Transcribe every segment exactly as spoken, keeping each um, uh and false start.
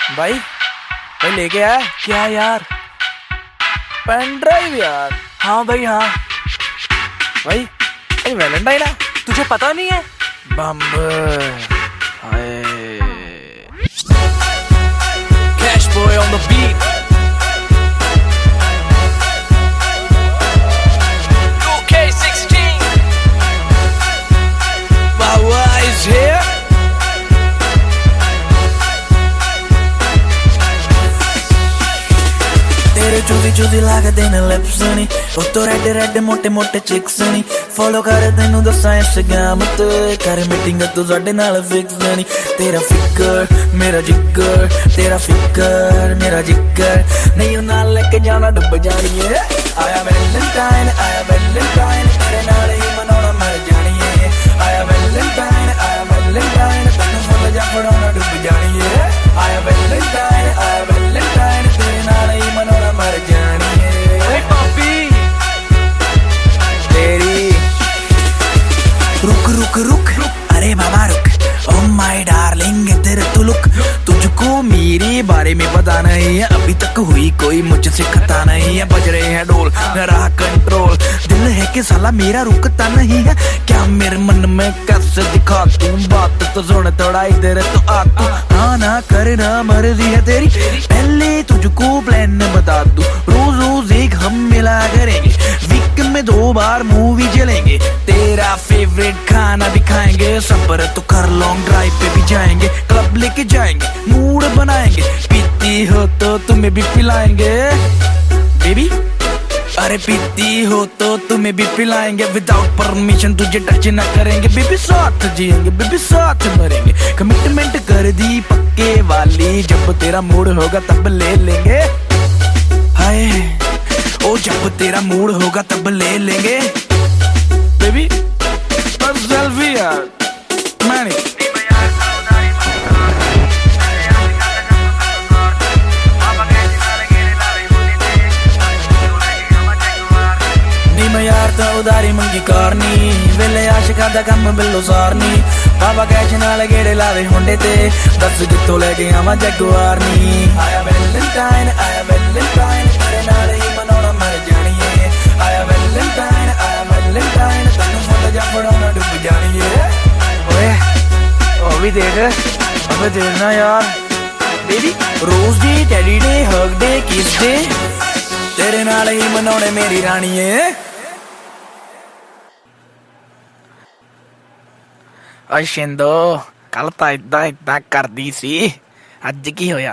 भाई भाई लेके आया क्या यार? पेन ड्राइव यार। हाँ भाई हाँ। भाई भाई वैलेंटाइन है, तुझे पता नहीं है? बम्ब hi cash boy on the beat. Two K sixteen Wawa is here। तेरे चूदी चूदी लागदे ने लिप्स नी, उत्तो रेड रेड मोटे मोटे चिक्स नी। फॉलो कर तेनू दस्सां इंस्टाग्राम ते, कर मीटिंग तू साडे नाल फिक्स नी। तेरा फिकर मेरा जिगर, तेरा फिकर मेरा जिगर, नहीं ओ नाल लेके जाना डुब जानिए। आया वैलेंटाइन आया वैलेंटाइन, तेरे नाल ही मनाउणा मर जानिए। आया वैलेंटाइन आया वैलेंटाइन, तैनू फुल जा फड़ाउणा डुब जानिए। आया वैलेंटाइन आया वैलेंटाइन, तेरे नाल ही मनाउणा मर जानिए। ओए पापी तेरी रुक रुक रुक अरे बाबा रुक, ओ माय डार्लिंग इधर तू लुक। तुझको मेरे बारे में पता नहीं है, अभी तक हुई कोई मुझसे खता नहीं है। बज रहे हैं ढोल मेरा कंट्रोल, दिल है कि साला मेरा रुकता नहीं है। क्या मेरे मन में कैसे दिखा तू बात, तो सुन थोड़ा इधर तो आ तू। हाँ ना करना मर्जी है तेरी, पहले तुझको प्लान बता दूं। रोज रोज एक हम मिला करेंगे, वीक में दो बार मूवी चलेंगे। तेरा फेवरेट खाना भी खाएंगे, सफर तो कर लॉन्ग ड्राइव पे भी जाएंगे। क्लब लेके जाएंगे, मूड बनाएंगे, पीती हो तो तुम्हें भी पिलाएंगे बेबी। अरे पीती हो तो तुम्हें भी पिलाएंगे, विदाउट परमिशन तुझे टच ना करेंगे। बेबी साथ जिएंगे, बेबी साथ मरेंगे, कमिटमेंट कर दी पक्के वाली। जब तेरा मूड होगा तब ले लेंगे, हाय ओ जब तेरा मूड होगा तब ले लेंगे बेबी। बस सेल्फी यार मैंने मैं यार तो उधारी मंगी कारनी, वेले आशिका दा कम बिल्लो सारनी। बाबा कैश नाल गेड़े लावे होंडे ते, दस जित्तो लेके आवां जगुआर नी। आया वैलेंटाइन आया वैलेंटाइन, तेरे नाल ही मनाउणा मर जानिए। आया वैलेंटाइन आया वैलेंटाइन, तैनू फुल जा फड़ाउणा डुब जानिए। ओए ओ भी देख, अबे देखना यार baby. Rose day teddy day hug day kiss day, तेरे नाल ही मनाउणे मेरी राणीए। ਓਏ ਸ਼ਿੰਦੋ ਕੱਲ ਤਾਂ ਇਦਾਂ ਇਦਾਂ ਕਰਦੀ ਸੀ, ਅੱਜ ਕੀ ਹੋਇਆ?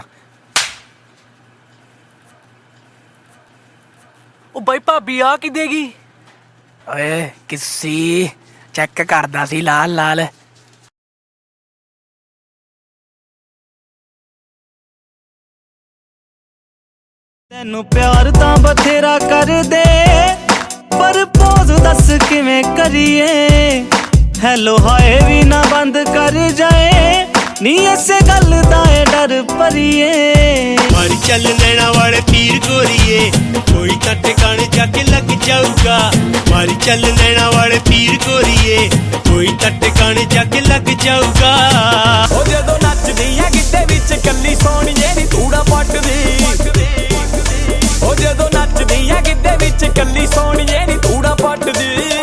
ਉਹ ਬਾਈ ਭਾਬੀ ਆ ਕੀ ਦੇਗੀ? ਓਏ ਕਿਸੀ ਚੈੱਕ ਕਰਦਾ ਸੀ ਲਾਲ ਲਾਲ। ਤੈਨੂੰ ਪਿਆਰ ਤਾਂ ਬਥੇਰਾ ਕਰਦੇ, ਪਰ ਪੋਜ਼ ਦੱਸ ਕਿਵੇਂ ਕਰੀਏ। ਹੈਲੋ ਹਾਏ ਵੀ ਨਾ ਬੰਦ ਕਰ ਜਾਏ, ਨੀ ਇਸੇ ਗੱਲ ਦਾ ਏ ਡਰ ਭਰੀਏ। ਮਾਰੀ ਚੱਲ ਨੈਣਾ ਵਾਲੇ ਪੀਰ ਗੋਰੀਏ, ਕੋਈ ਤਾਂ ਟਿਕਾਣੇ ਜਾ ਕੇ ਲੱਗ ਜਾਊਗਾ। ਮਾਰੀ ਚੱਲ ਨੈਣਾ ਵਾਲੇ ਪੀਰ ਗੋਰੀਏ, ਕੋਈ ਤਾਂ ਟਿਕਾਣੇ ਜਾ ਕੇ ਲੱਗ ਜਾਊਗਾ। ਉਹ ਜਦੋਂ ਨੱਚਦੀ ਆ ਗਿੱਧੇ ਵਿੱਚ ਕੱਲੀ ਸੋਹਣੀਏ ਨੀ ਧੂੜਾ ਪੱਟਦੀ। ਉਹ ਜਦੋਂ ਨੱਚਦੀ ਆ ਗਿੱਧੇ ਵਿੱਚ ਕੱਲੀ ਸੋਹਣੀਏ ਨੀ ਧੂੜਾ ਪੱਟਦੀ।